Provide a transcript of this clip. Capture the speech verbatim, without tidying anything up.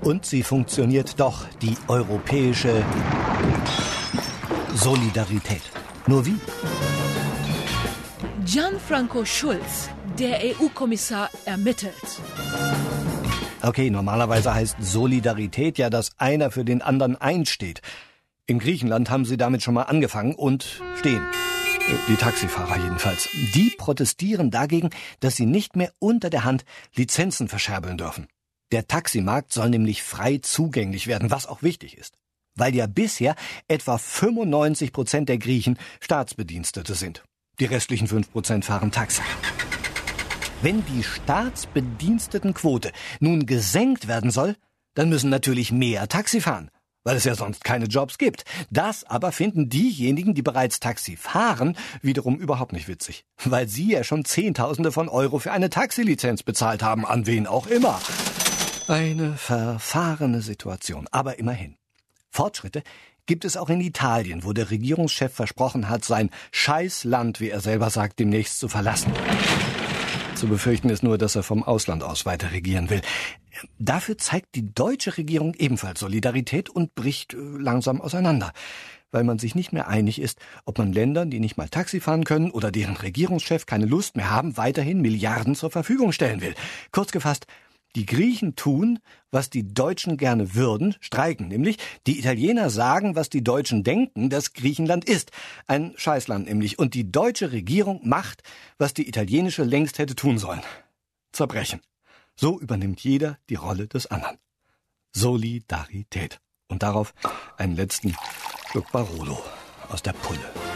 Und sie funktioniert doch, die europäische Solidarität. Nur wie? Gianfranco Schulz, der E U-Kommissar, ermittelt. Okay, normalerweise heißt Solidarität ja, dass einer für den anderen einsteht. In Griechenland haben sie damit schon mal angefangen und stehen. Die Taxifahrer jedenfalls. Die protestieren dagegen, dass sie nicht mehr unter der Hand Lizenzen verscherbeln dürfen. Der Taximarkt soll nämlich frei zugänglich werden, was auch wichtig ist. Weil ja bisher etwa fünfundneunzig Prozent der Griechen Staatsbedienstete sind. Die restlichen fünf Prozent fahren Taxi. Wenn die Staatsbedienstetenquote nun gesenkt werden soll, dann müssen natürlich mehr Taxi fahren, weil es ja sonst keine Jobs gibt. Das aber finden diejenigen, die bereits Taxi fahren, wiederum überhaupt nicht witzig, weil sie ja schon Zehntausende von Euro für eine Taxilizenz bezahlt haben, an wen auch immer. Eine verfahrene Situation, aber immerhin. Fortschritte gibt es auch in Italien, wo der Regierungschef versprochen hat, sein Scheißland, wie er selber sagt, demnächst zu verlassen. Zu befürchten ist nur, dass er vom Ausland aus weiter regieren will. Dafür zeigt die deutsche Regierung ebenfalls Solidarität und bricht langsam auseinander, weil man sich nicht mehr einig ist, ob man Ländern, die nicht mal Taxi fahren können oder deren Regierungschef keine Lust mehr haben, weiterhin Milliarden zur Verfügung stellen will. Kurz gefasst, die Griechen tun, was die Deutschen gerne würden, streiken. Nämlich, die Italiener sagen, was die Deutschen denken, dass Griechenland ist. Ein Scheißland nämlich. Und die deutsche Regierung macht, was die italienische längst hätte tun sollen. Zerbrechen. So übernimmt jeder die Rolle des anderen. Solidarität. Und darauf einen letzten Schluck Barolo aus der Pulle.